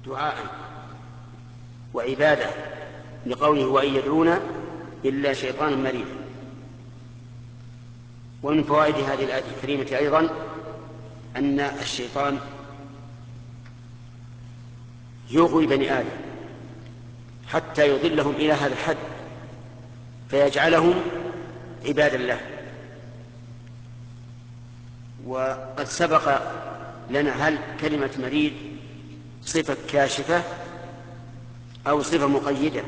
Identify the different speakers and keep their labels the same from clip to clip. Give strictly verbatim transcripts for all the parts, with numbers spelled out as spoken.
Speaker 1: دعاء وعبادة لقوله وإن يدعون إلا شيطانا مريدا. ومن فوائد هذه الآية الكريمة أيضا أن الشيطان يغوي بني آدم حتى يضلهم إلى هذا الحد فيجعلهم عبادا له. وقد سبق لنا هل كلمة مريد صفة كاشفة أو صفة مقيدة؟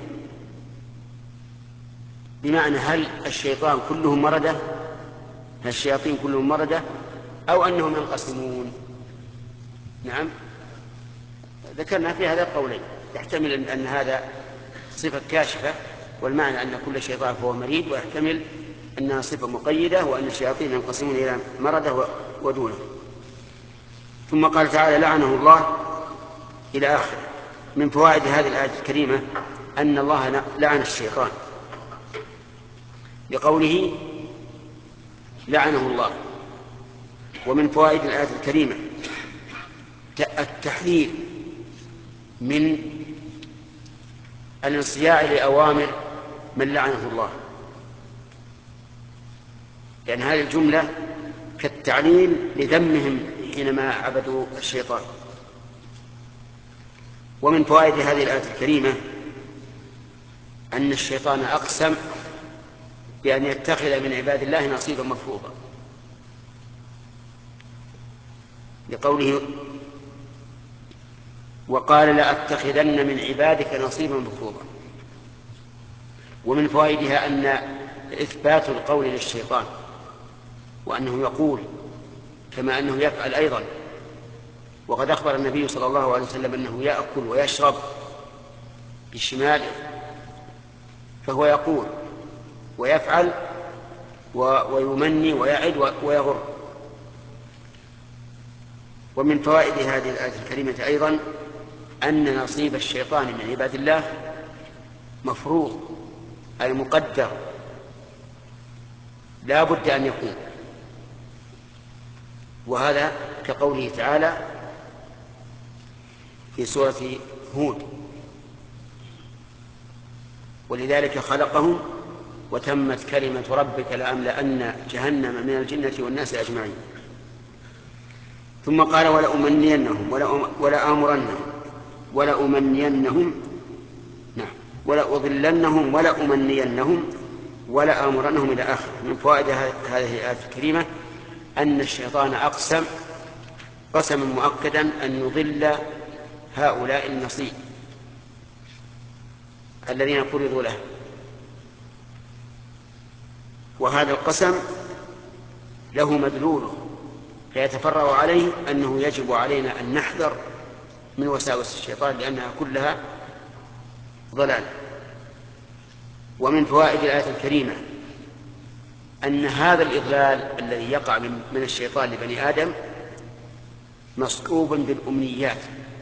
Speaker 1: بمعنى هل الشيطان كلهم مردة، هل الشياطين كلهم مردة، أو أنهم ينقسمون؟ نعم، ذكرنا في هذا القولين، يحتمل أن هذا صفة كاشفة والمعنى أن كل شيطان فهو مريد، ويحتمل أنها صفة مقيدة وأن الشياطين ينقسمون إلى مردة ودونه. ثم قال تعالى لعنه الله إلى آخره. من فوائد هذه الآية الكريمة أن الله لعن الشيطان لقوله لعنه الله. ومن فوائد الآية الكريمة التحذير من الانصياع لأوامر من لعنه الله، لأن هذه الجملة كالتعليل لذمهم حينما عبدوا الشيطان. ومن فوائد هذه الآية الكريمة أن الشيطان أقسم بأن يتخذ من عباد الله نصيبا مفروضا لقوله وقال لأتخذن من عبادك نصيبا مفروضا. ومن فوائدها أن إثبات القول للشيطان وأنه يقول كما أنه يفعل أيضا. وقد أخبر النبي صلى الله عليه وسلم أنه يأكل ويشرب بشماله، فهو يقول ويفعل ويمني ويعد ويغر. ومن فوائد هذه الآية الكريمة أيضا أن نصيب الشيطان من عباد الله مفروض أي مقدر لا بد أن يكون، وهذا كقوله تعالى في سورة هود ولذلك خلقهم وتمت كلمة ربك لأملأن جهنم من الجنة والناس أجمعين. ثم قال ولأمنينهم ولآمرنهم ولأمنينهم نعم ولأضلنهم ولأمنينهم ولآمرنهم إلى آخره. من فوائد هذه الآية الكريمة أن الشيطان أقسم قسما مؤكدا أن يضل هؤلاء النصيب الذين فرضوا له. وهذا القسم له مدلوله فيتفرع عليه أنه يجب علينا أن نحذر من وساوس الشيطان لأنها كلها ضلال. ومن فوائد الآية الكريمة أن هذا الإضلال الذي يقع من الشيطان لبني آدم مصحوب بالأمنيات،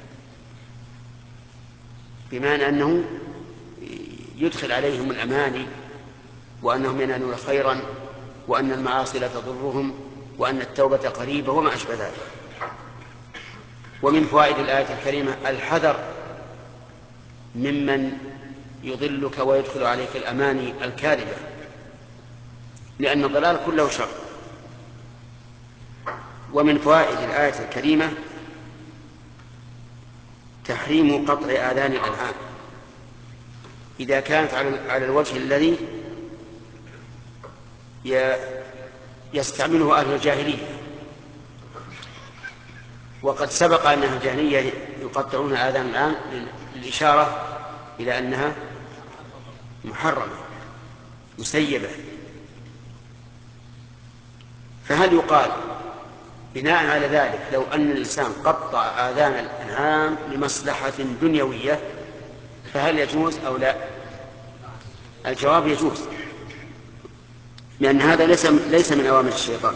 Speaker 1: بمعنى أنه يدخل عليهم الأماني وأنهم ينالون خيرا وأن المعاصي لا تضرهم وأن التوبة قريبة وما أشبه ذلك. ومن فوائد الآية الكريمة الحذر ممن يضلك ويدخل عليك الأماني الكاذبة، لأن الضلال كله شر. ومن فوائد الآية الكريمة تحريم قطع آذان الأنعام إذا كانت على الوجه الذي يستعمله أهل الجاهلية. وقد سبق أن أهل الجاهلية يقطعون آذان الآن للإشارة إلى أنها محرمة مسيبة. فهل يقال بناء على ذلك لو أن الإنسان قطع آذان الأنعام لمصلحة دنيوية فهل يجوز أو لا؟ الجواب يجوز، لأن هذا ليس ليس من أوامر الشيطان.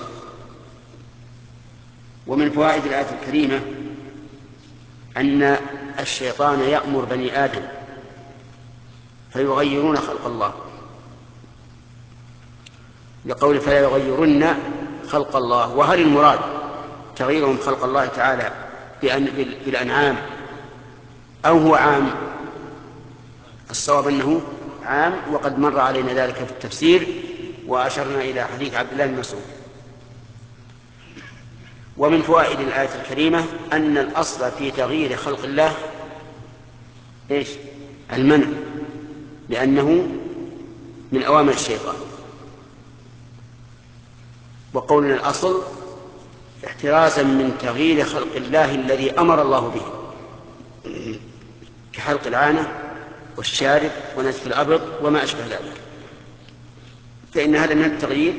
Speaker 1: ومن فوائد الآية الكريمة أن الشيطان يأمر بني آدم فيغيرون خلق الله، لقول فلا يغيرن خلق الله. وهل المراد تغييرهم خلق الله تعالى بالأنعام أو هو عام؟ الصواب أنه عام، وقد مر علينا ذلك في التفسير وأشرنا إلى حديث عبد الله بن مسعود. ومن فوائد الآية الكريمة أن الأصل في تغيير خلق الله إيش؟ المنع، لأنه من أوامر الشيطان. وقولنا الأصل احترازا من تغيير خلق الله الذي أمر الله به، كحلق العانة والشارب ونتف الأبط وما أشبه ذلك، فإن هذا من التغيير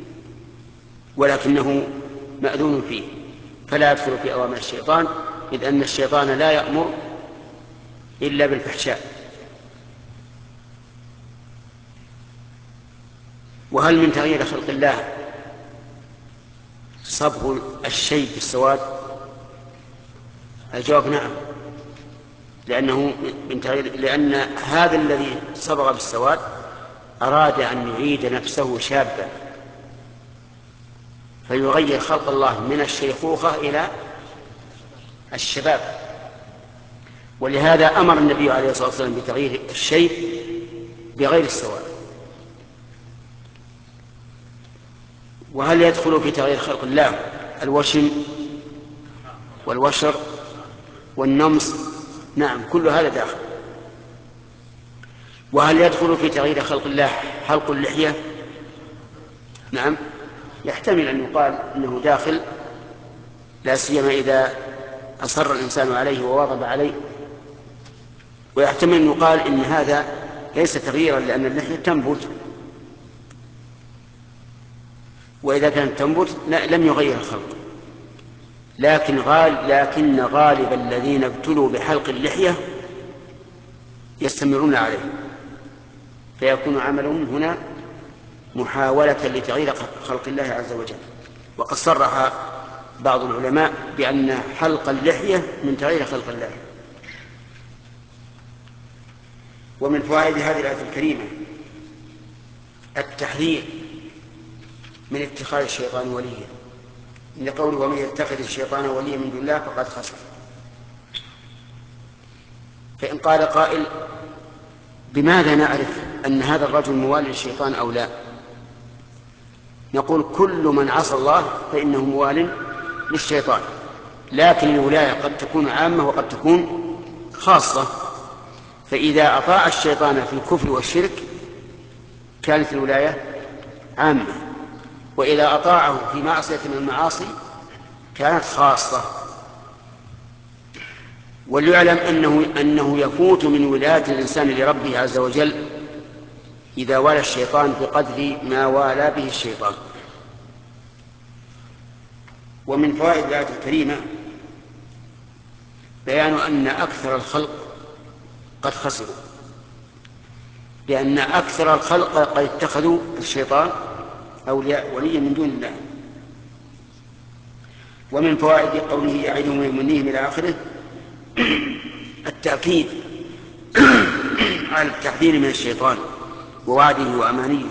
Speaker 1: ولكنه مأذون فيه، فلا يدخل في أوامر الشيطان، إذ أن الشيطان لا يأمر إلا بالفحشاء. وهل من تغيير خلق الله صبغ الشيء بالسواد؟ الجواب نعم، لأنه من تغيير، لأن هذا الذي صبغ بالسواد أراد أن يعيد نفسه شابا، فيغير خلق الله من الشيخوخة إلى الشباب. ولهذا أمر النبي عليه الصلاة والسلام بتغيير الشيء بغير السواد. وهل يدخل في تغيير خلق الله الوشم والوشر والنمص؟ نعم، كل هذا داخل. وهل يدخل في تغيير خلق الله حلق اللحية؟ نعم، يحتمل أن يقال إنه داخل، لا سيما إذا أصر الإنسان عليه وواظب عليه. ويحتمل أن يقال إن هذا ليس تغييرا، لأن اللحية تنبت، وإذا كانت تنبت لم يغير الخلق. لكن غال لكن غالب الذين ابتلوا بحلق اللحية يستمرون عليه، فيكون عملهم هنا محاولة لتغيير خلق الله عز وجل. وقد صرح بعض العلماء بأن حلق اللحية من تغيير خلق الله. ومن فوائد هذه الآية الكريمة التحذير من اتخاذ الشيطان وليا، إن قوله ومن يتخذ الشيطان وليا من دون الله فقد خسر. فإن قال قائل بماذا نعرف أن هذا الرجل موالي للشيطان أو لا؟ نقول كل من عصى الله فإنه موال للشيطان، لكن الولاية قد تكون عامة وقد تكون خاصة. فإذا أطاع الشيطان في الكفر والشرك كانت الولاية عامة، وإذا أطاعه في معصية من المعاصي كانت خاصة. وليعلم أنه, أنه يفوت من ولاية الإنسان لربه عز وجل إذا والى الشيطان بقدر ما والى به الشيطان. ومن فوائد الآية الكريمة بيان أن أكثر الخلق قد خسروا، لأن أكثر الخلق قد اتخذوا الشيطان أولياء وليا من دون الله. ومن فوائد قوله يعدهم ويمنيهم إلى آخره التأكيد على التحذير من الشيطان ووعده وأمانيه،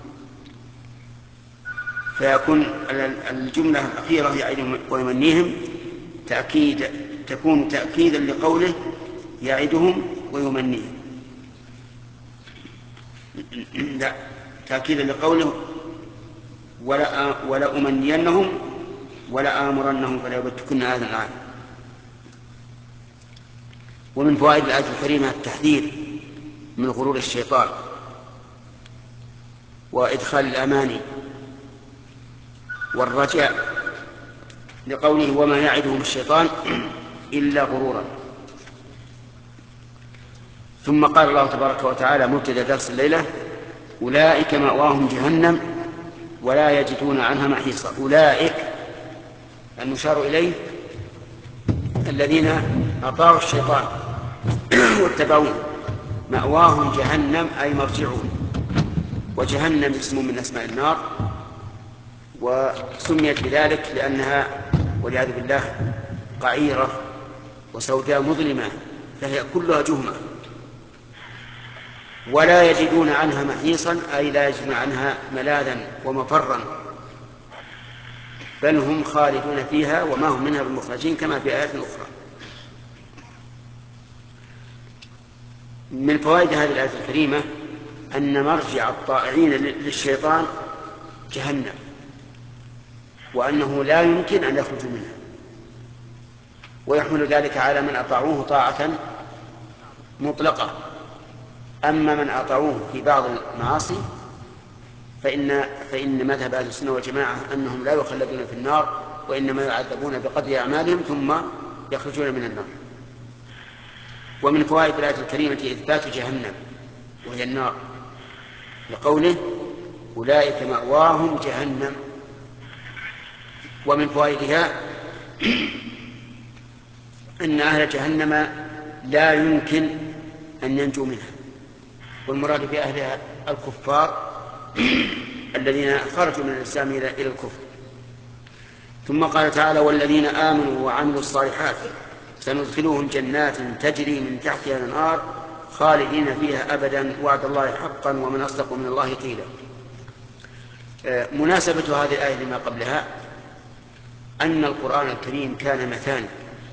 Speaker 1: فيكون الجملة الأخيرة يعدهم ويمنيهم تأكيد تكون تأكيدا لقوله يعدهم ويمنيهم، لا تأكيدا لقوله ولا ولا أمنينهم ولا آمرنهم فلا يبتكن هذا العام. ومن فوائد الآية الكريمة التحذير من غرور الشيطان وإدخال الأماني والرجاء، لقوله وما يعدهم الشيطان إلا غرورا. ثم قال الله تبارك وتعالى مبتدأ درس الليلة أولئك مأواهم جهنم ولا يجدون عنها محيصا. أولئك المشار إليه الذين أطاعوا الشيطان واتبعوه، مأواهم جهنم أي مرجعون، وجهنم اسم من أسماء النار، وسميت بذلك لأنها والعياذ بالله قعيرة وسوداء مظلمة، فهي كلها جهمة. ولا يجدون عنها محيصا أي لا يجدون عنها ملاذا ومفرا، بل هم خالدون فيها وما هم منها بمخرجين، كما في آيات أخرى. من فوائد هذه الآية الكريمة أن مرجع الطائعين للشيطان جهنم، وأنه لا يمكن أن يخرجوا منها، ويحمل ذلك على من أطاعوه طاعة مطلقة. أما من أطاعوه في بعض المعاصي فإن, فإن مذهب أهل السنة والجماعة أنهم لا يخلدون في النار، وإنما يعذبون بقدر أعمالهم ثم يخرجون من النار. ومن فوائد الآية الكريمة إثبات جهنم وهي النار، لقوله أولئك مأواهم جهنم. ومن فوائدها أن أهل جهنم لا يمكن أن ينجوا منها، والمراد بأهلها الكفار الذين خرجوا من الإسلام إلى الكفر. ثم قال تعالى والذين آمنوا وعملوا الصالحات سندخلهم جنات تجري من تحتها الأنهار خالدين فيها أبدا وعد الله حقا ومن أصدق من الله قيلا. مناسبة هذه الآية لما قبلها أن القرآن الكريم كان مثاني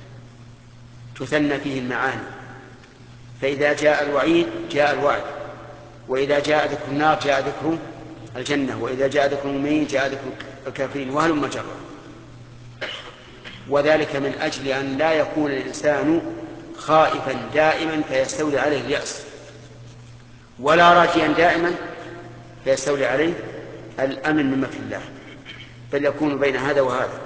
Speaker 1: تثنى فيه المعاني، فإذا جاء الوعيد جاء الوعد، وإذا جاء ذكر النار جاء ذكر الجنة، وإذا جاء ذكر المؤمنين جاء ذكر الكافرين، وهلم جرا. وذلك من أجل أن لا يكون الإنسان خائفا دائما فيستولي عليه اليأس، ولا راجيا دائما فيستولي عليه الأمن من مكر الله، بل يكون بين هذا وهذا.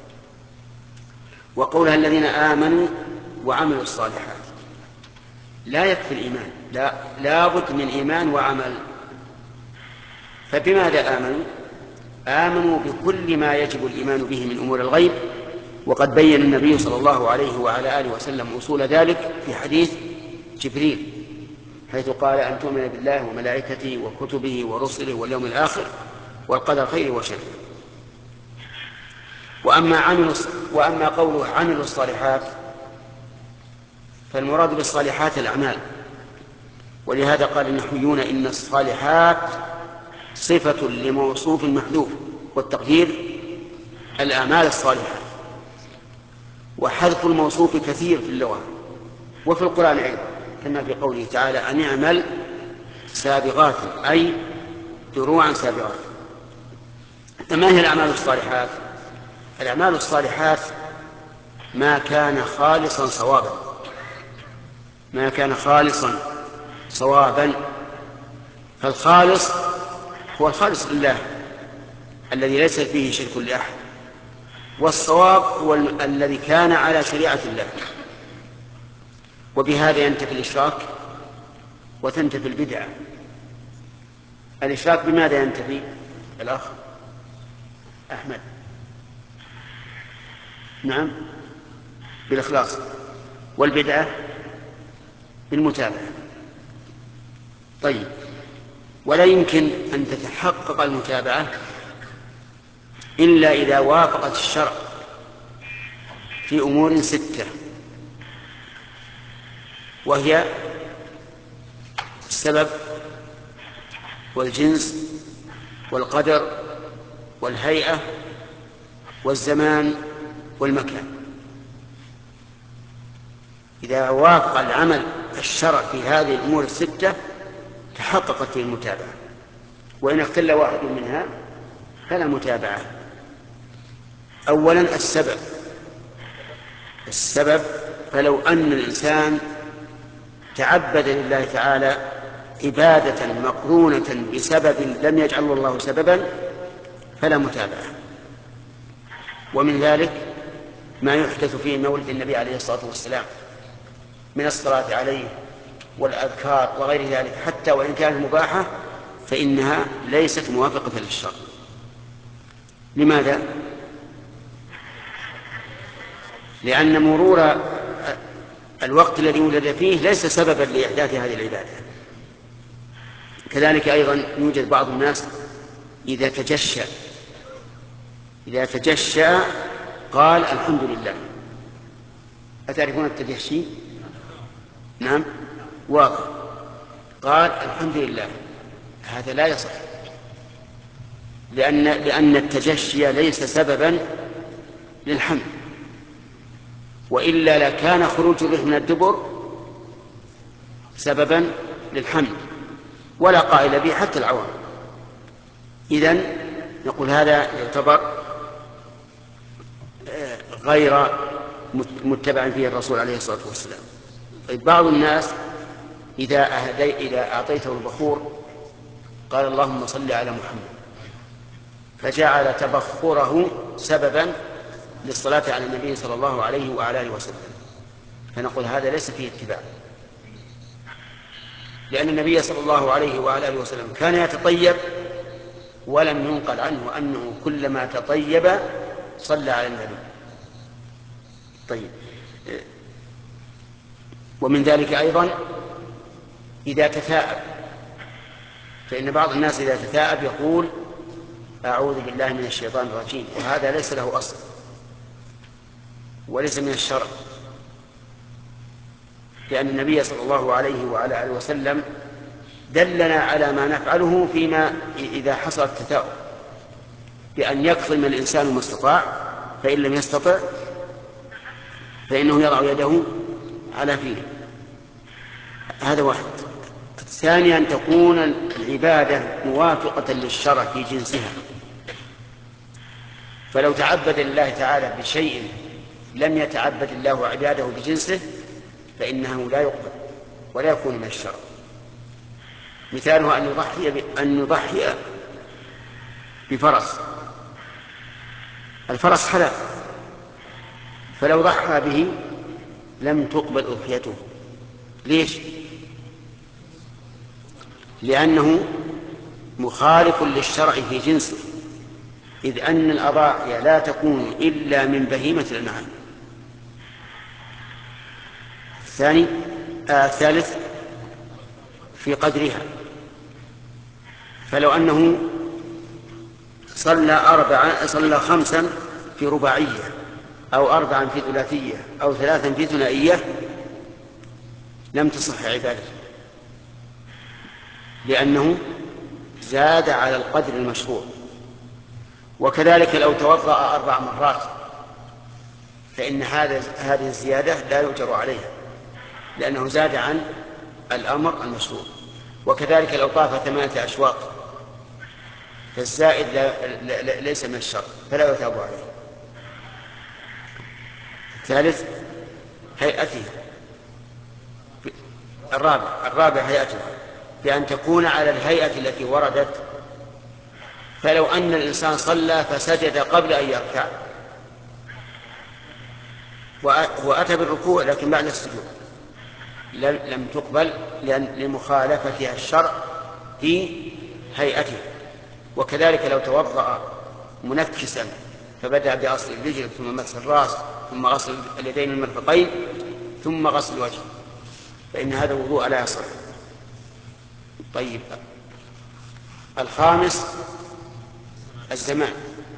Speaker 1: وقولها الذين آمنوا وعملوا الصالحات، لا يكفي الإيمان، لا, لا بد من إيمان وعمل. فبماذا آمنوا؟ آمنوا بكل ما يجب الإيمان به من أمور الغيب، وقد بين النبي صلى الله عليه وعلى آله وسلم أصول ذلك في حديث جبريل، حيث قال أن تؤمن بالله وملائكته وكتبه ورسله واليوم الآخر والقدر خيره وشره. وأما, عملوا وأما قوله عملوا الصالحات فالمراد بالصالحات الأعمال، ولهذا قال النحويون إن الصالحات صفة لموصوف محذوف، والتقدير الأعمال الصالحة. وحذف الموصوف كثير في اللغة وفي القرآن أيضا، كما في قوله تعالى أن اعمل سابغات أي دروعا سابغات. فما هي الأعمال الصالحات؟ الأعمال الصالحات ما كان خالصا صوابا، ما كان خالصا صوابا. فالخالص هو الخالص لله الذي ليس فيه شرك لأحد، والصواب هو الذي كان على شريعة الله. وبهذا ينتفي الإشراك وتنتفي البدعة. الإشراك بماذا ينتفي الأخ أحمد؟ نعم بالإخلاص. والبدعة بالمتابعة. طيب، ولا يمكن أن تتحقق المتابعة إلا إذا وافقت الشرع في أمور ستة، وهي السبب والجنس والقدر والهيئة والزمان والمكان. إذا وافق العمل الشرع في هذه الأمور الستة تحققت فيه المتابعة، وإن اختل واحد منها فلا متابعة. أولا السبب. السبب فلو أن الإنسان تعبد لله تعالى عبادة مقرونة بسبب لم يجعل الله سببا فلا متابعة. ومن ذلك ما يحدث في مولد النبي عليه الصلاة والسلام من الصلاة عليه والأذكار وغير ذلك، حتى وإن كانت مباحة فإنها ليست موافقة للشرع. لماذا؟ لأن مرور الوقت الذي ولد فيه ليس سببا لإحداث هذه العبادة. كذلك أيضا يوجد بعض الناس إذا تجشى إذا تجشى قال الحمد لله. أتعرفون التجشي؟ نعم واضح. قال الحمد لله، هذا لا يصح، لأن, لأن التجشي ليس سببا للحمد، وإلا لكان خروج الريح من الدبر سببا للحمد ولا قائل به حتى العوام. إذن نقول هذا يعتبر غير متبع فيه الرسول عليه الصلاة والسلام. طيب بعض الناس إذا, إذا أعطيته البخور قال اللهم صل على محمد، فجعل تبخره سببا للصلاة على النبي صلى الله عليه وعلى آله وسلم، فنقول هذا ليس فيه اتباع، لأن النبي صلى الله عليه وعلى آله وسلم كان يتطيب ولم ينقل عنه أنه كلما تطيب صلى على النبي. طيب، ومن ذلك أيضا إذا تثاءب، فإن بعض الناس إذا تثاءب يقول أعوذ بالله من الشيطان الرجيم، وهذا ليس له أصل وليس من الشرع، لأن النبي صلى الله عليه وعلى آله وسلم دلنا على ما نفعله فيما إذا حصل التثاؤب، بأن يكظم الإنسان ما استطاع، فإن لم يستطع فإنه يضع يده على فيه. هذا واحد. الثاني أن تكون العبادة موافقة للشرع في جنسها، فلو تعبد لله تعالى بشيء لم يتعبد الله عباده بجنسه فإنه لا يقبل ولا يكون من الشرع. مثاله أن يضحي أن يضحي بفرس، الفرس حلال، فلو ضحى به لم تقبل أضحيته. ليش؟ لأنه مخالف للشرع في جنسه، إذ أن الأضاحي لا تكون إلا من بهيمة الأنعام. الثاني آه الثالث في قدرها، فلو أنه صلى أربعة صلى خمسا في رباعية أو أربعا في ثلاثية أو ثلاثا في ثنائية لم تصح عبادته، لأنه زاد على القدر المشروع. وكذلك لو توضأ أربع مرات فإن هذه الزيادة لا يؤجر عليها، لأنه زاد عن الأمر المشروع. وكذلك لو طاف ثمانية أشواط فالزائد لا لا ليس من الشرع فلا يثاب عليه. الثالث هيئتها، الرابع الرابع هيئتها، بأن تكون على الهيئة التي وردت. فلو أن الإنسان صلى فسجد قبل أن يركع وأتى بالركوع لكن بعد السجود لم تقبل لمخالفتها الشرع في هيئته. وكذلك لو توضأ منكسا فبدأ بغسل الرجل ثم مسح الرأس ثم غسل اليدين المرفقين ثم غسل الوجه فإن هذا الوضوء لا يصح. طيب، الخامس الزمان،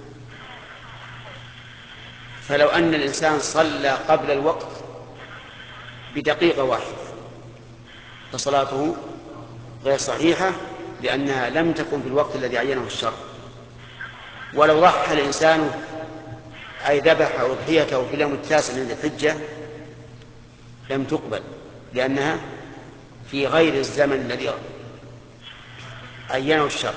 Speaker 1: فلو أن الإنسان صلى قبل الوقت بدقيقة واحدة فصلاته غير صحيحة لأنها لم تكن في الوقت الذي عينه الشرع. ولو ضحى الإنسان أي ذبح أضحيته في اليوم التاسع من الحجة لم تقبل لأنها في غير الزمن الذي عينه الشرع.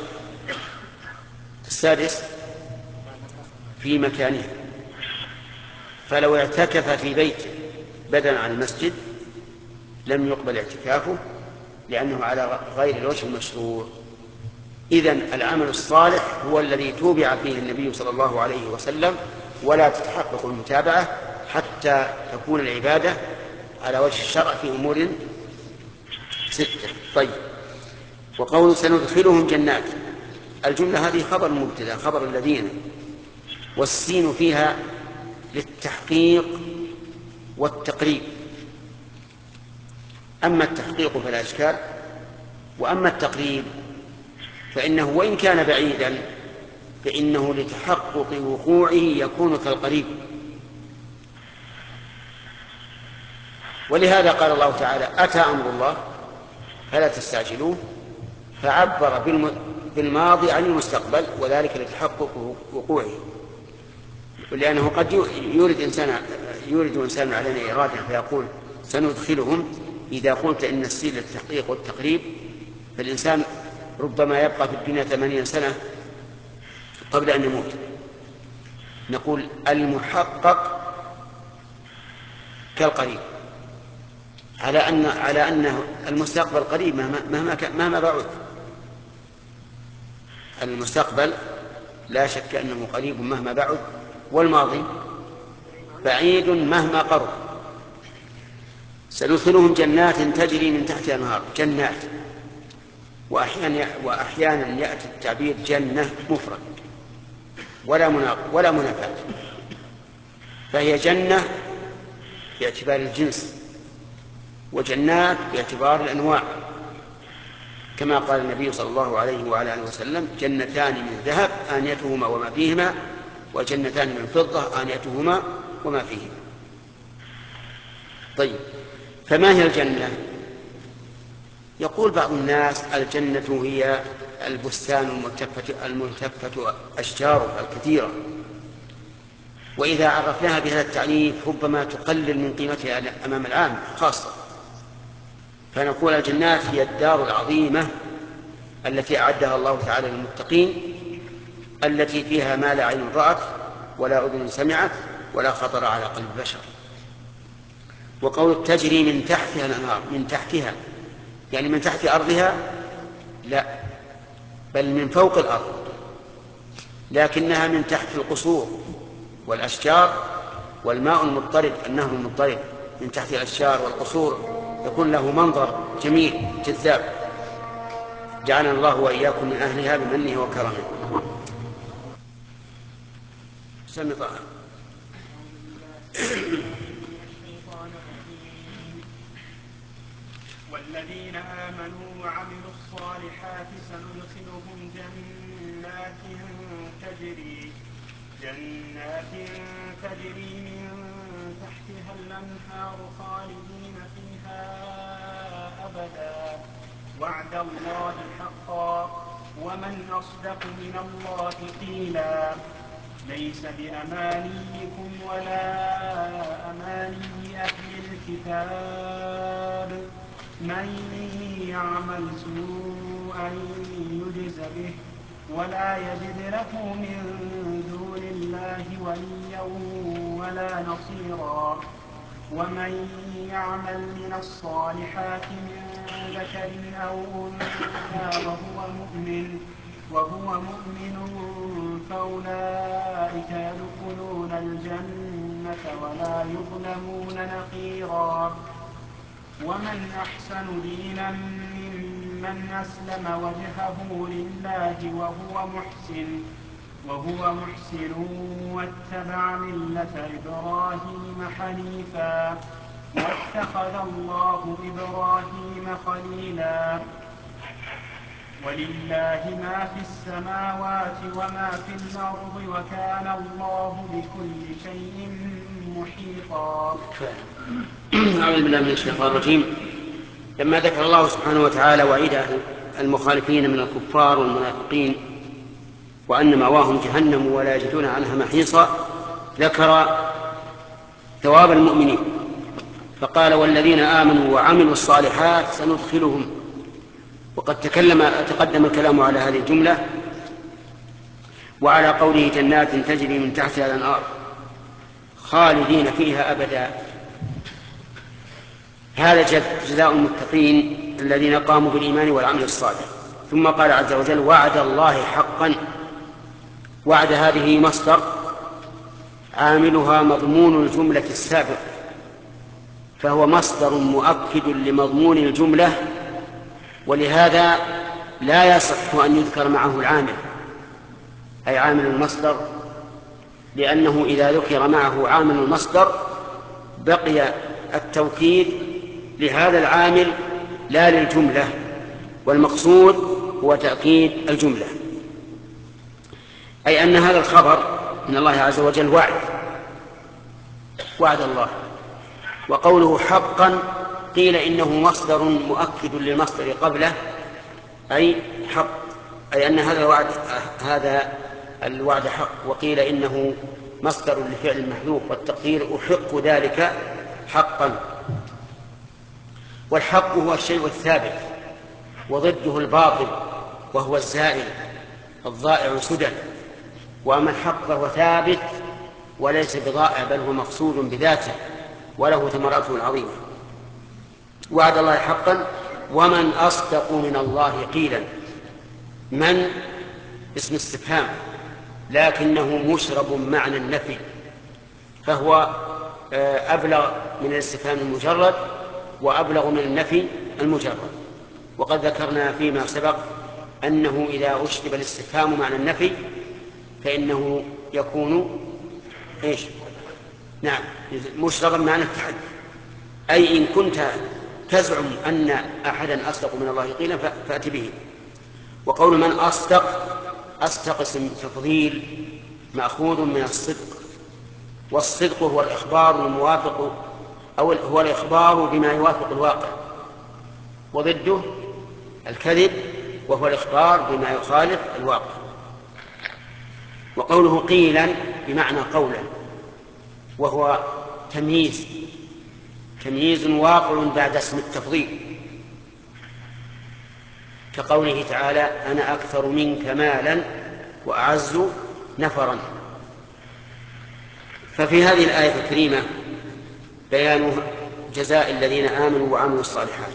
Speaker 1: السادس في مكانه، فلو اعتكف في بيته بدلا عن المسجد لم يقبل اعتكافه لأنه على غير الوجه المشروع. إذن العمل الصالح هو الذي توبع فيه النبي صلى الله عليه وسلم، ولا تتحقق المتابعة حتى تكون العبادة على وجه الشرع في أمور ستة. طيب، وقول سندخلهم جنات، الجملة هذه خبر مبتدأ، خبر الذين، والسين فيها للتحقيق والتقريب. أما التحقيق فلا إشكال، وأما التقريب فإنه وإن كان بعيدا فإنه لتحقق وقوعه يكون كالقريب. ولهذا قال الله تعالى أتى أمر الله فلا تستعجلوه، فعبر بالماضي عن المستقبل وذلك لتحقق وقوعه، لأنه قد يورد إنسان يورد إنسان علينا إرادة فيقول سندخلهم إذا قلت إن السيل للتحقيق والتقريب فالإنسان ربما يبقى في الدنيا ثمانين سنة قبل أن يموت. نقول المحقق كالقريب، على أن على أن المستقبل قريب مهما مهما مهما بعد. المستقبل لا شك أنه قريب مهما بعد، والماضي بعيد مهما قرب. سندخلهم جنات تجري من تحتها الأنهار. جنات، وأحيانا وأحيانا يأتي التعبير جنة مفرد ولا مناق ولا منافاة، فهي جنة باعتبار الجنس، وجنات باعتبار الأنواع، كما قال النبي صلى الله عليه وعلى آله وسلم: جنتان من ذهب آنيتهما وما فيهما، وجنتان من فضة آنيتهما وما فيهما. طيب، فما هي الجنة؟ يقول بعض الناس: الجنة هي البستان الملتفة, الملتفة أشجاره الكثيرة، وإذا عرفناها بهذا التعريف ربما تقلل من قيمتها أمام العام خاصة، فنقول الجنات هي الدار العظيمة التي أعدها الله تعالى للمتقين، التي فيها ما لا عين رأت ولا أذن سمعت ولا خطر على قلب بشر. وقول تجري من تحتها الأنهار، من تحتها يعني من تحت أرضها؟ لا، بل من فوق الأرض، لكنها من تحت القصور والأشجار والماء المضطرب، النهر المضطرب من تحت الأشجار والقصور يكون له منظر جميل جذاب. جعلنا الله وإياكم من أهلها بمنه وكرمه. سمع طه.
Speaker 2: والذين آمنوا وعملوا الصالحات سندخلهم جنات تجري جنات تجري من تحتها الأنهار خالدين فيها أبدا وعد الله حقا ومن أصدق من الله قيلا. ليس بأمانيكم ولا أماني أهل الكتاب، من يعمل سوءا يجز به ولا يجد له من دون الله وليا ولا نصيرا. ومن يعمل من الصالحات من ذكر أو أنثى وهو مؤمن وهو مؤمن فأولئك يدخلون الجنة ولا يظلمون نقيرا. ومن أحسن دينا ممن أسلم وجهه لله وهو محسن وهو محسن واتبع ملة إبراهيم حنيفا واتخذ الله إبراهيم خليلا. ولله ما في السماوات وما في الأرض وكان الله بكل شيء محيطا.
Speaker 1: أعوذ بالله من الشيطان الرجيم. لما ذكر الله سبحانه وتعالى وعيد المخالفين من الكفار والمنافقين وأن مأواهم جهنم ولا يجدون عنها محيصا، ذكر ثواب المؤمنين فقال: والذين آمنوا وعملوا الصالحات سندخلهم. وقد تكلم تقدم الكلام على هذه الجملة وعلى قوله جنات تجري من تحتها الأنهار خالدين فيها أبدا. هذا جزاء المتقين الذين قاموا بالإيمان والعمل الصالح. ثم قال عز وجل: وعد الله حقا. وعد هذه مصدر عاملها مضمون الجملة السابق، فهو مصدر مؤكد لمضمون الجملة، ولهذا لا يصح أن يذكر معه العامل أي عامل المصدر، لأنه إذا ذكر معه عامل المصدر بقي التوكيد لهذا العامل لا للجملة، والمقصود هو تأكيد الجملة، أي أن هذا الخبر من الله عز وجل وعد وعد الله. وقوله حقا قيل إنه مصدر مؤكد للمصدر قبله أي حق، أي أن هذا الوعد هذا الوعد حق. وقيل إنه مصدر لفعل محذوف والتقدير أحق ذلك حقا. والحق هو الشيء الثابت، وضده الباطل وهو الزائل الضائع سدى. وأما الحق فهو ثابت وليس بضائع، بل هو مقصود بذاته وله ثمراته العظيمة. وعد الله حقا. ومن أصدق من الله قيلا. من اسم استفهام لكنه مشرب معنى النفي، فهو أبلغ من الاستفهام المجرد وأبلغ من النفي المجرد. وقد ذكرنا فيما سبق أنه إذا أشرب الاستفهام معنى النفي فإنه يكون إيش؟ نعم، مشربا معنى التحدي. أي إن كنت تزعم أن أحدا أصدق من الله قيلا فأت به. وقول من أصدق، أصدق اسم تفضيل مأخوذ من الصدق، والصدق هو الإخبار الموافق أو هو الإخبار بما يوافق الواقع، وضده الكذب وهو الإخبار بما يخالف الواقع. وقوله قيلا بمعنى قولا، وهو تمييز تمييز واقع بعد اسم التفضيل، كقوله تعالى أنا أكثر منك مالا وأعز نفرا. ففي هذه الآية الكريمة بيان جزاء الذين آمنوا وعملوا الصالحات.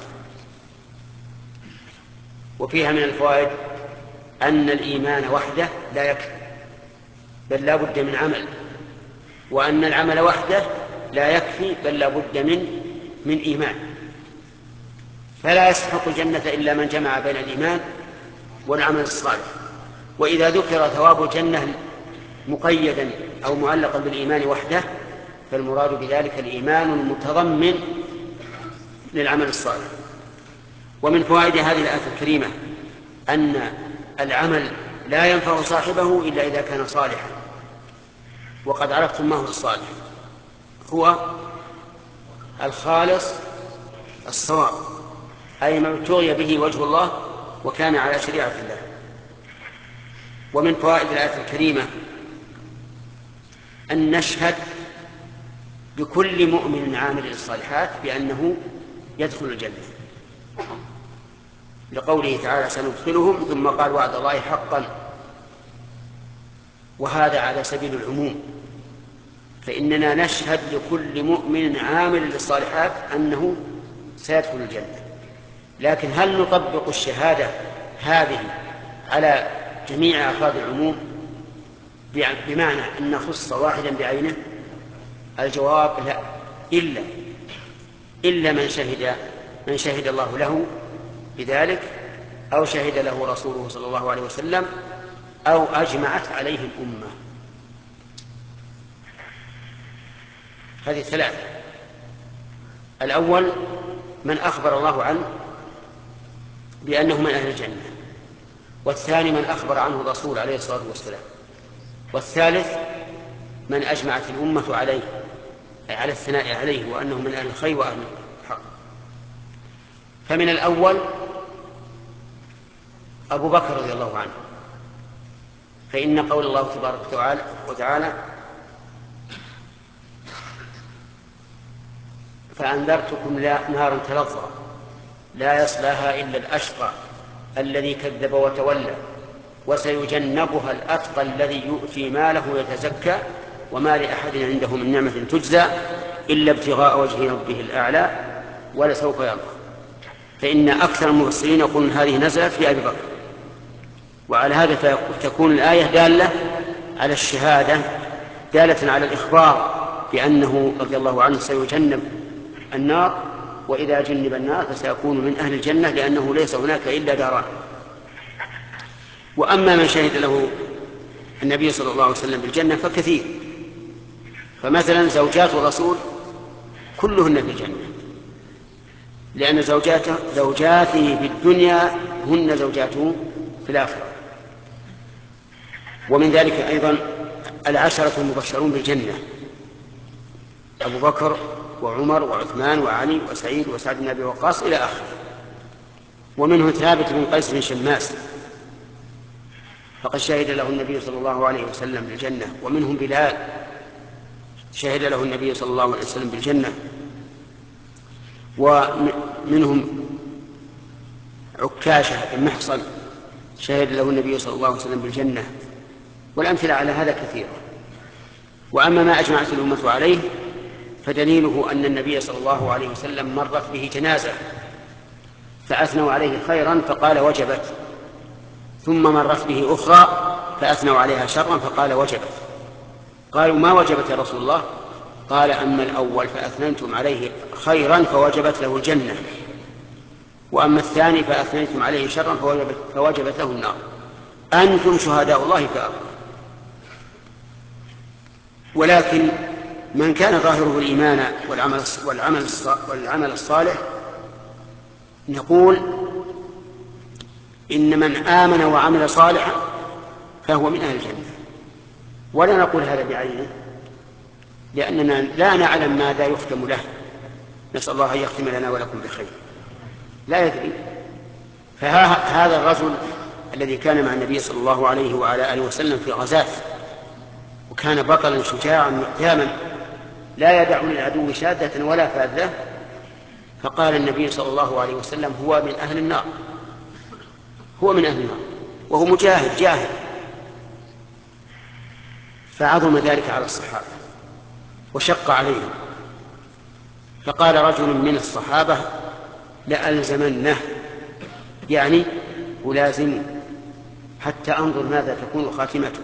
Speaker 1: وفيها من الفوائد أن الإيمان وحده لا يكفي، بل لا بد من عمل، وأن العمل وحده لا يكفي، بل لا بد من من إيمان. فلا يستحق الجنة إلا من جمع بين الإيمان والعمل الصالح. وإذا ذكر ثواب الجنة مقيدا أو معلقا بالإيمان وحده فالمراد بذلك الإيمان المتضمن للعمل الصالح. ومن فوائد هذه الآية الكريمة أن العمل لا ينفع صاحبه إلا إذا كان صالحا. وقد عرفتم ما هو الصالح، هو الخالص الصواب، أي ما ابتغي به وجه الله وكان على شريعة الله. ومن فوائد الآية الكريمة أن نشهد بكل مؤمن عامل الصالحات بأنه يدخل الجنة، لقوله تعالى سندخلهم، ثم قال وعد الله حقا، وهذا على سبيل العموم، فإننا نشهد لكل مؤمن عامل للصالحات أنه سيدخل الجنة. لكن هل نطبق الشهادة هذه على جميع أفراد العموم بمعنى أن نخص واحدا بعينه؟ الجواب لا، إلا إلا من شهد من شهد الله له بذلك، أو شهد له رسوله صلى الله عليه وسلم، أو أجمعت عليه الأمة. هذه ثلاثة. الأول من أخبر الله عنه بأنه من أهل الجنة، والثاني من أخبر عنه الرسول عليه الصلاة والسلام، والثالث من أجمعت الأمة عليه، أي على الثناء عليه وأنه من أهل الخير وأهل الحق. فمن الأول أبو بكر رضي الله عنه، فإن قول الله تبارك وتعالى فأنذرتكم نارا تلظى لا يصلاها إلا الأشقى الذي كذب وتولى وسيجنبها الأتقى الذي يؤتي ماله يتزكى وما لأحد عنده من نعمة تجزى إلا ابتغاء وجه ربه الأعلى ولسوف يرضى. فإن أكثر المفسرين يقولون هذه نزلت في أبي بكر، وعلى هذا فتكون الآية دالة على الشهادة، دالة على الإخبار بأنه رضي الله عنه سيجنب النار، وإذا جنب النار فسيكون من أهل الجنة، لأنه ليس هناك إلا داران. وأما من شهد له النبي صلى الله عليه وسلم بالجنة فكثير، فمثلا زوجات الرسول كلهن في الجنة، لأن زوجاته زوجاته في الدنيا هن زوجاته في الآخرة. ومن ذلك أيضا العشرة المبشرون بالجنة، أبو بكر وعمر وعثمان وعلي وسعيد وسعد بن أبي وقاص إلى آخره. ومنه ثابت بن قيس بن شماس فقد شهد له النبي صلى الله عليه وسلم بالجنة. ومنهم بلال شهد له النبي صلى الله عليه وسلم بالجنة. ومنهم عكاشة بن محصن شهد له النبي صلى الله عليه وسلم بالجنة، والأمثلة على هذا كثيرة. وأما ما أجمعت الأمة عليه فدليله أن النبي صلى الله عليه وسلم مرت به جنازة فأثنوا عليه خيرا فقال وجبت، ثم مرت به أخرى فأثنوا عليها شرا فقال وجبت. قالوا ما وجبت يا رسول الله؟ قال أما الأول فأثنيتم عليه خيرا فوجبت له الجنة، وأما الثاني فأثنيتم عليه شرا فوجبت, فوجبت له النار. أنتم شهداء الله في أرضه. ولكن من كان ظاهره الإيمان والعمل, والعمل, والعمل الصالح نقول إن من آمن وعمل صالحا فهو من أهل الجنة، ولا نقول هذا بعينه لأننا لا نعلم ماذا يختم له، نسأل الله أن يختم لنا ولكم بخير، لا يدري. فهذا الرجل الذي كان مع النبي صلى الله عليه وعلى آله وسلم في غزاة، وكان بطلا شجاعا محتاما لا يدع للعدو شادة ولا فاذة، فقال النبي صلى الله عليه وسلم هو من أهل النار، هو من أهل النار، وهو مجاهد جاهد. فعظم ذلك على الصحابة وشق عليهم، فقال رجل من الصحابة لألزمنه، يعني ألازمه حتى أنظر ماذا تكون خاتمته،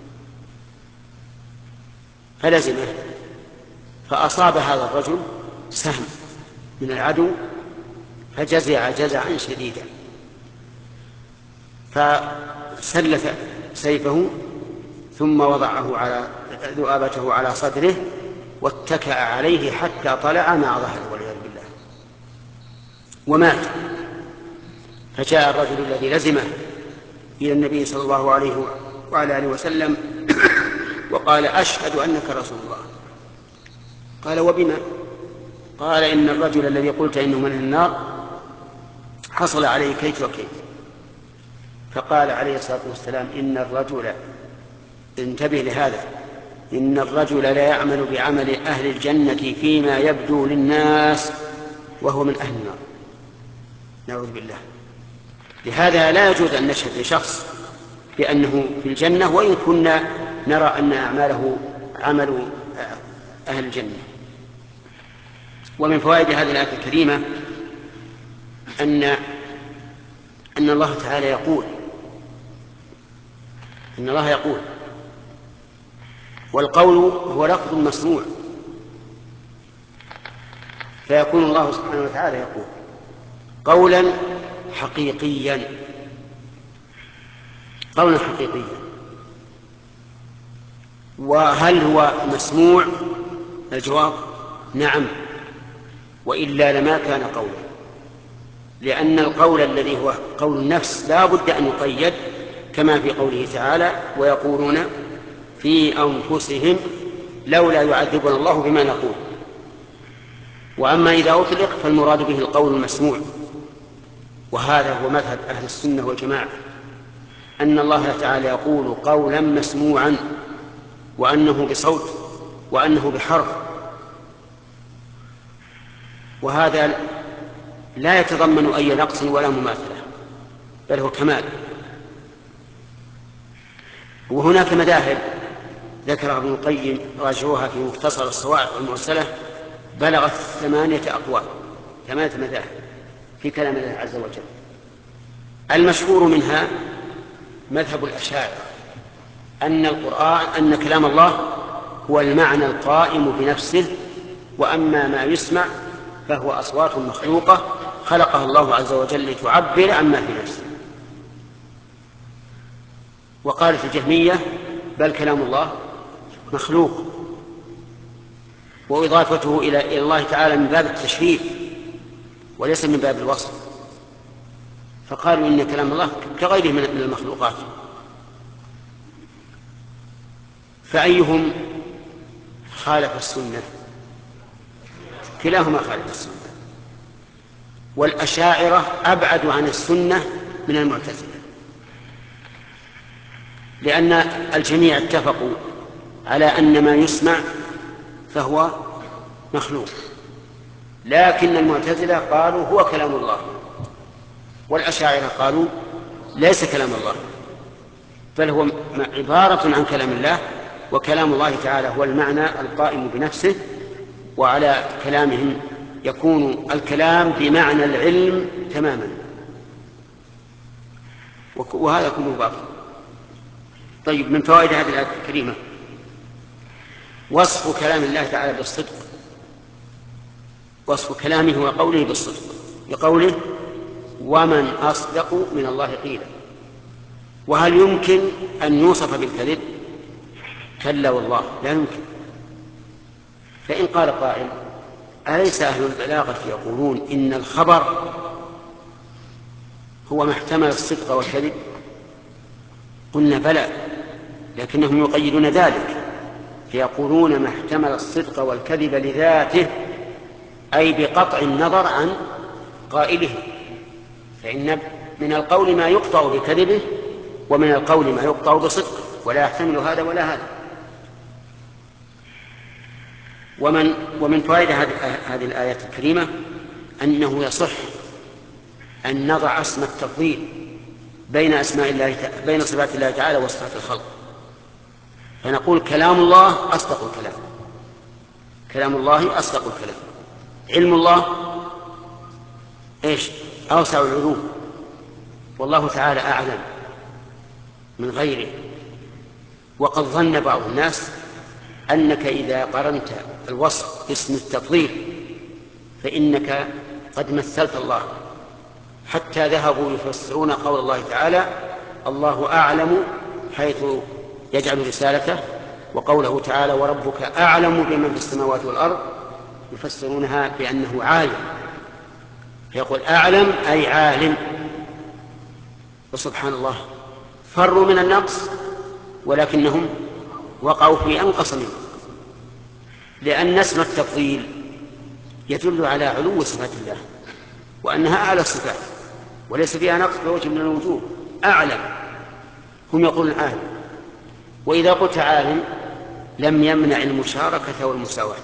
Speaker 1: فلزمه. فأصاب هذا الرجل سهم من العدو فجزع جزعا شديدا، فسلف سيفه ثم وضعه على ذؤابته على صدره واتكأ عليه حتى طلع مع ظهره والعياذ بالله ومات. فجاء الرجل الذي لزمه إلى النبي صلى الله عليه وعلى آله وسلم وقال أشهد أنك رسول الله. قال وبما؟ قال إن الرجل الذي قلت إنه من النار حصل عليه كيت وكيت. فقال عليه الصلاة والسلام إن الرجل، انتبه لهذا، إن الرجل لا يعمل بعمل أهل الجنة فيما يبدو للناس وهو من أهل النار، نعوذ بالله. لهذا لا يجوز أن نشهد لشخص بأنه في الجنة وإن كنا نرى أن أعماله عمل أهل الجنة. ومن فوائد هذه الآية الكريمة أن أن الله تعالى يقول إن الله يقول والقول هو لفظ مسموع، فيكون الله سبحانه وتعالى يقول قولا حقيقيا، قولا حقيقيا. وهل هو مسموع؟ الجواب نعم، وإلا لما كان قولا، لأن القول الذي هو قول النفس لا بد أن يقيد، كما في قوله تعالى ويقولون في أنفسهم لولا يعذبنا الله بما نقول. وأما إذا أطلق فالمراد به القول المسموع، وهذا هو مذهب أهل السنة والجماعة، أن الله تعالى يقول قولا مسموعا، وأنه بصوت وأنه بحرف، وهذا لا يتضمن أي نقص ولا مماثلة، بل هو كمال. وهناك مذاهب ذكرها ابن القيم راجعوها في مختصر الصواعق والمرسلة بلغت ثمانية أقوال، ثمانية مذاهب في كلام الله عز وجل. المشهور منها مذهب الأشاعرة، أن القرآن أن كلام الله هو المعنى القائم بنفسه، وأما ما يسمع فهو أصوات مخلوقة خلقها الله عز وجل لتعبر عما في نفسه. وقالت الجهمية بل كلام الله مخلوق، وإضافته إلى الله تعالى من باب التشريف وليس من باب الوصف، فقالوا إن كلام الله كغيره من المخلوقات. فأيهم خالف السنة؟ كلاهما خالف السنة. والأشاعرة أبعد عن السنة من المعتزلة، لأن الجميع اتفقوا على أن ما يسمع فهو مخلوق، لكن المعتزلة قالوا هو كلام الله، والأشاعرة قالوا ليس كلام الله، بل هو عبارة عن كلام الله، وكلام الله تعالى هو المعنى القائم بنفسه، وعلى كلامهم يكون الكلام بمعنى العلم تماما، وهذا كله باطل. طيب، من فوائد هذه الآية الكريمة وصف كلام الله تعالى بالصدق، وصف كلامه وقوله بالصدق، لقوله ومن أصدق من الله قيلا. وهل يمكن أن يوصف بالكذب؟ كلا والله لا يمكن. فإن قال قائل أليس أهل البلاغة يقولون إن الخبر هو ما احتمل الصدق والكذب؟ قلنا بلى، لكنهم يقيدون ذلك فيقولون ما احتمل الصدق والكذب لذاته، أي بقطع النظر عن قائله، فإن من القول ما يقطع بكذبه ومن القول ما يقطع بصدقه، ولا يحتمل هذا ولا هذا. ومن ومن فوائد هذه الآية الكريمة أنه يصح أن نضع اسم التفضيل بين أسماء الله بين صفات الله تعالى وصفات الخلق، فنقول كلام الله أصدق الكلام، كلام الله أصدق الكلام، علم الله إيش؟ أوسع العلوم، والله تعالى أعلم من غيره. وقد ظن بعض الناس أنك إذا قرنت الوصف باسم التفضيل فإنك قد مثلت الله، حتى ذهبوا يفسرون قول الله تعالى الله أعلم حيث يجعل رسالته، وقوله تعالى وربك أعلم بمن في السماوات والأرض، يفسرونها بأنه عالم، فيقول أعلم أي عالم. وسبحان الله، فروا من النقص ولكنهم وقعوا في أنقص منه، لأن اسم التفضيل يدل على علو صفات الله وأنها أعلى الصفات وليس فيها نقص بوجه من الوجوه. أعلم، هم يقولون عالم، وإذا قلت عالم لم يمنع المشاركة والمساواة،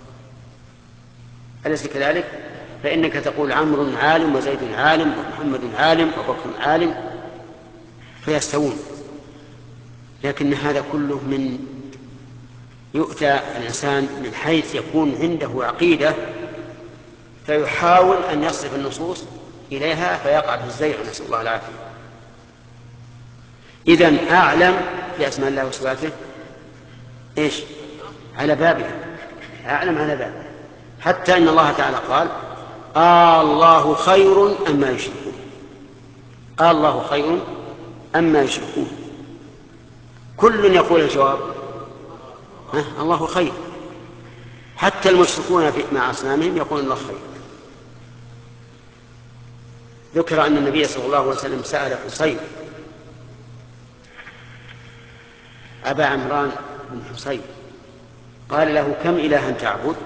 Speaker 1: أليس كذلك؟ فإنك تقول عمرو عالم وزيد عالم ومحمد عالم وبكر عالم فيستوون، لكن هذا كله من يؤتى الإنسان من حيث يكون عنده عقيدة فيحاول أن يصرف النصوص إليها فيقع في الزيغ، نسأل الله العافية. إذن أعلم في أسماء الله وصفاته إيش؟ على بابها، أعلم على بابها، حتى إن الله تعالى قال آه الله خير أما يشركون، آه الله خير أما يشركون، كل يقول الجواب الله خير، حتى المشركون مع أصنامهم يقول الله خير. ذكر أن النبي صلى الله عليه وسلم سأل حسين أبا عمران بن حسين قال له كم إلها تعبد؟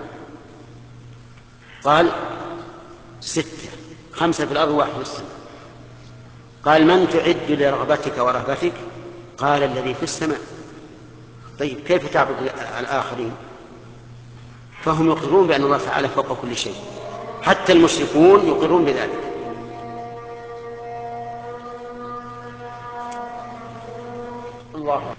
Speaker 1: قال ستة، خمسة في الأرض واحد في السماء. قال من تعد لرغبتك ورهبتك؟ قال الذي في السماء. طيب كيف تعبد الآخرين؟ فهم يقرون بأن الله تعالى فوق كل شيء، حتى المشركون يقرون بذلك. الله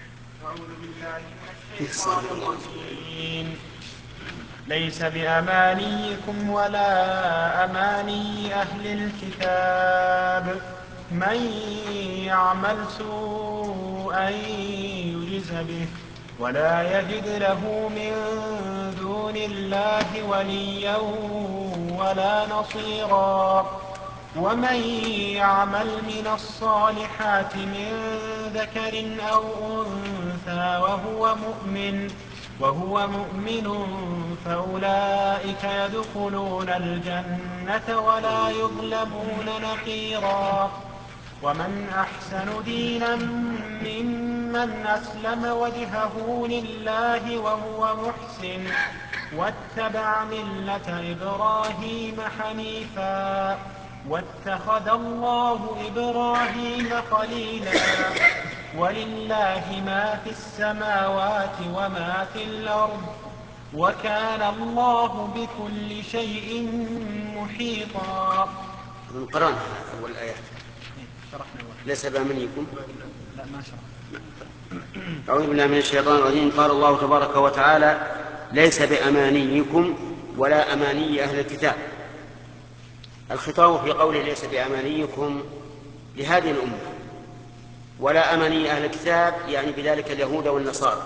Speaker 2: ليس بأمانيكم ولا أماني أهل الكتاب من يعمل سوءا يجز به ولا يجد له من دون الله وليا ولا نصيرا ومن يعمل من الصالحات من ذكر أو أنثى وهو مؤمن وهو مؤمن فأولئك يدخلون الجنة ولا يظلمون نقيرا ومن أحسن دينا ممن أسلم وجهه لله وهو محسن واتبع ملة إبراهيم حنيفا واتخذ الله إبراهيم خليلا ولله ما في السماوات وما في الأرض وكان الله بكل شيء محيطا.
Speaker 1: قرأنا أول الآيات. ليس بأمانيكم.
Speaker 2: لا ما شرحنا.
Speaker 1: أعوذ بالله من الشيطان الرجيم. قال الله تبارك وتعالى: ليس بأمانيكم ولا أماني أهل الكتاب. الخطاب في قوله ليس بأمانيكم لهذه الأمة، ولا أماني أهل الكتاب يعني بذلك اليهود والنصارى،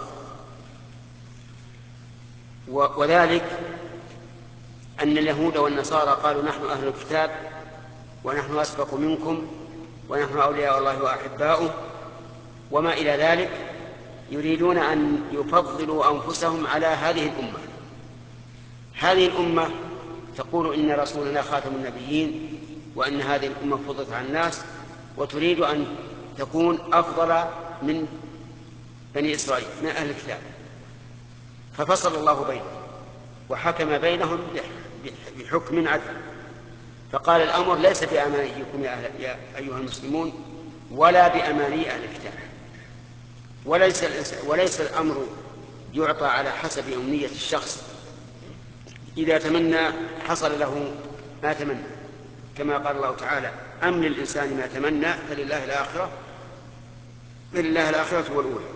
Speaker 1: وذلك أن اليهود والنصارى قالوا نحن أهل الكتاب ونحن أسبق منكم ونحن أولياء الله وأحباؤه وما إلى ذلك، يريدون أن يفضلوا أنفسهم على هذه الأمة. هذه الأمة تقول إن رسولنا خاتم النبيين وأن هذه الأمة فضلت على الناس، وتريد أن تكون أفضل من بني إسرائيل من أهل الكتاب، ففصل الله بينهم وحكم بينهم بحكم عدل، فقال الأمر ليس بأمانيكم يا, أهل يا أيها المسلمون ولا بأماني أهل الكتاب، وليس, وليس الأمر يعطى على حسب أمنية الشخص، إذا تمنى حصل له ما تمنى، كما قال الله تعالى: أم للإنسان ما تمنى فلله الآخرة فلله الآخرة والأولى.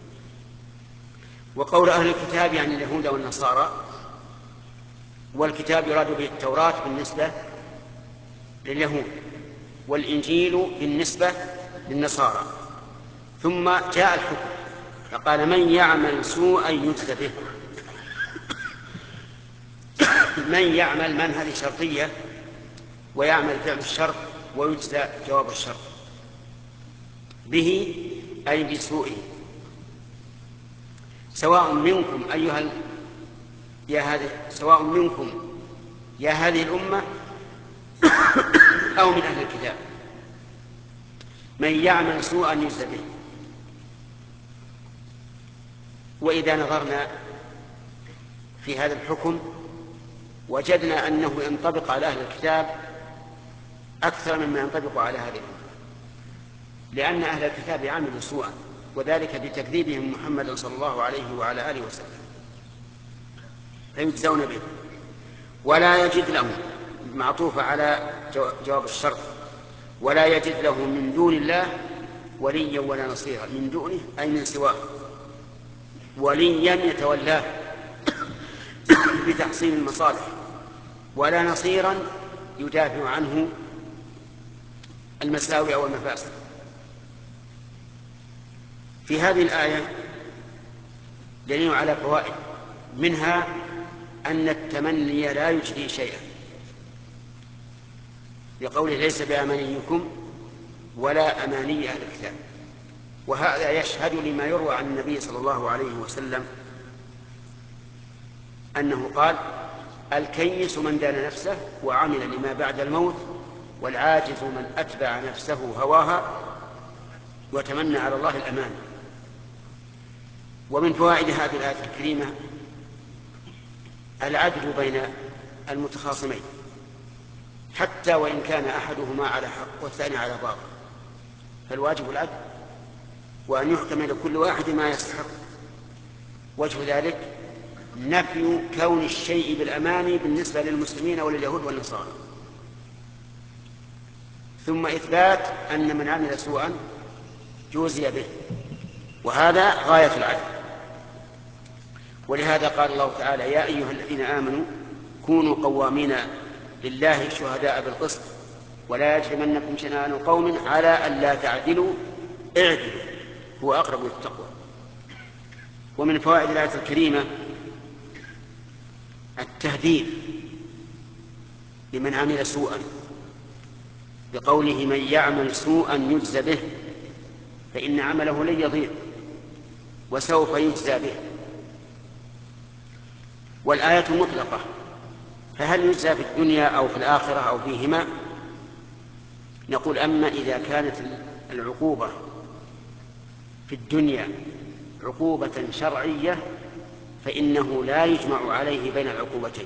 Speaker 1: وقول أهل الكتاب يعني اليهود والنصارى، والكتاب يراد به التوراة بالنسبة لليهود، والإنجيل بالنسبة للنصارى. ثم جاء الحكم فقال: من يعمل سوءا يجزى به. من يعمل، من هذه شرطية، ويعمل فعل الشرط ويجزى جواب الشرط به أي بسوءه. سواء منكم أيها ال... يا هذه سواء منكم يا هذه الأمة أو من أهل الكتاب، من يعمل سوءا يجزى به. وإذا نظرنا في هذا الحكم وجدنا أنه ينطبق على أهل الكتاب أكثر مما ينطبق على هذه الأمة، لأن أهل الكتاب عملوا سوءا، وذلك بتكذيبهم محمد صلى الله عليه وعلى آله وسلم، فيجزون به. ولا يجد لهم، معطوفة على جواب الشرط، ولا يجد له من دون الله وليا ولا نصيرا. من دونه أي من سواه، وليا يتولاه بتحصيل المصالح، ولا نصيرا يدافع عنه المساوئ والمفاسد. في هذه الآية دليل على فوائد، منها أن التمني لا يجدي شيئا، لقوله ليس بأمانيكم ولا أماني أهل الكتاب. وهذا يشهد لما يروى عن النبي صلى الله عليه وسلم أنه قال: الكيس من دان نفسه وعمل لما بعد الموت، والعاجز من أتبع نفسه هواها وتمنى على الله الأمان. ومن فوائد هذه الآية الكريمة العدل بين المتخاصمين، حتى وإن كان أحدهما على حق والثاني على باطل، فالواجب العدل، وأن يحكم لكل واحد ما يستحق. وجه ذلك نفي كون الشيء بالأماني بالنسبة للمسلمين ولليهود والنصارى، ثم إثبات أن من عمل سوءا جوزي به، وهذا غاية العدل. ولهذا قال الله تعالى: يا أيها الذين آمنوا كونوا قوامين لله شهداء بالقسط ولا يجرمنكم شنآن قوم على أن لا تعدلوا اعدلوا هو أقرب للتقوى. ومن فوائد الآية الكريمة التهديد لمن عمل سوءا، بقوله: من يعمل سوءا يجزى به، فإن عمله لن يضيع وسوف يجزى به. والآية مطلقة، فهل يجزى في الدنيا أو في الآخرة أو فيهما؟ نقول: أما إذا كانت العقوبة في الدنيا عقوبة شرعية فإنه لا يجمع عليه بين العقوبتين.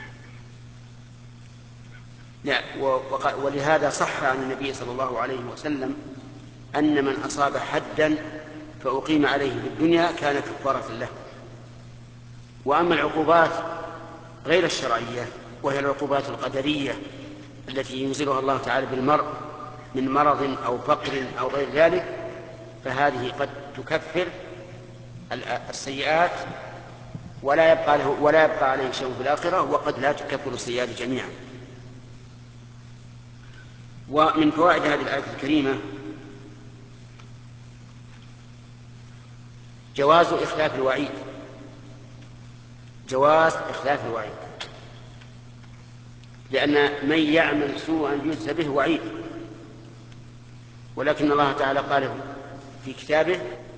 Speaker 1: لا، ولهذا صح عن النبي صلى الله عليه وسلم أن من أصاب حدا فأقيم عليه في الدنيا كان كفارة له. وأما العقوبات غير الشرعية وهي العقوبات القدرية التي ينزلها الله تعالى بالمرء من مرض أو فقر أو غير ذلك، فهذه قد تكفر السيئات ولا يبقى له ولا يبقى عليه شيء في الآخرة، وقد لا تكفر السيئات جميعا. ومن فوائد هذه الآية الكريمة جواز إخلاف الوعيد، جواز إخلاف الوعيد، لأن من يعمل سوءا يجزى به وعيد، ولكن الله تعالى قال في كتابه